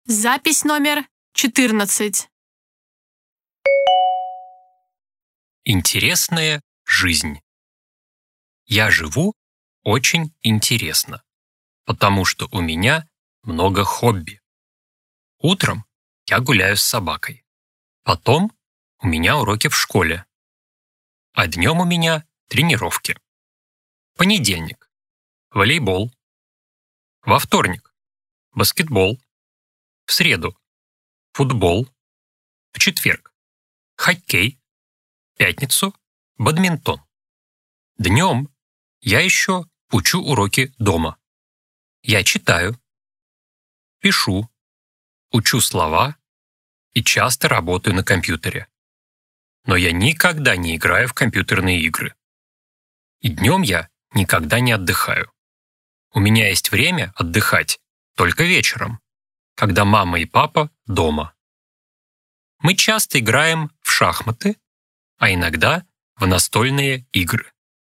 Запись номер 14. Интересная жизнь. Я живу очень интересно, потому что у меня много хобби. Утром я гуляю с собакой. Потом у меня уроки в школе. А днем у меня тренировки. Понедельник – волейбол. Во вторник – баскетбол. В среду – футбол. В четверг – хоккей. В пятницу – бадминтон. Днем я еще учу уроки дома. Я читаю, пишу, учу слова и часто работаю на компьютере. Но я никогда не играю в компьютерные игры. И днем я никогда не отдыхаю. У меня есть время отдыхать только вечером, когда мама и папа дома. Мы часто играем в шахматы, а иногда в настольные игры.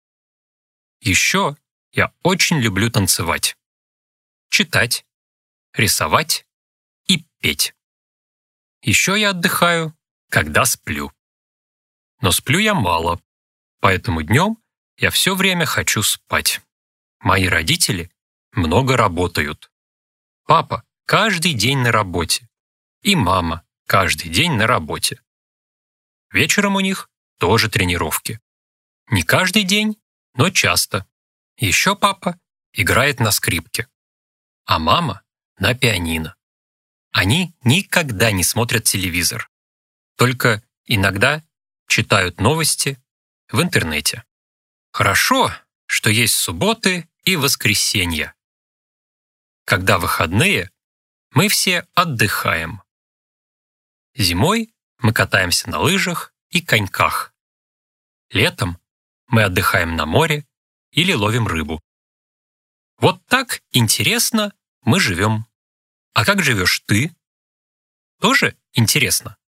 Еще я очень люблю танцевать, читать, рисовать и петь. Еще я отдыхаю, когда сплю. Но сплю я мало, поэтому днем я все время хочу спать. Мои родители много работают. Папа каждый день на работе, и мама каждый день на работе. Вечером у них тоже тренировки. Не каждый день, но часто. Еще папа играет на скрипке, а мама на пианино. Они никогда не смотрят телевизор, только иногда читают новости в интернете. Хорошо, что есть субботы и воскресенья. Когда выходные, мы все отдыхаем. Зимой мы катаемся на лыжах и коньках. Летом мы отдыхаем на море или ловим рыбу. Вот так интересно мы живем. А как живешь ты? Тоже интересно?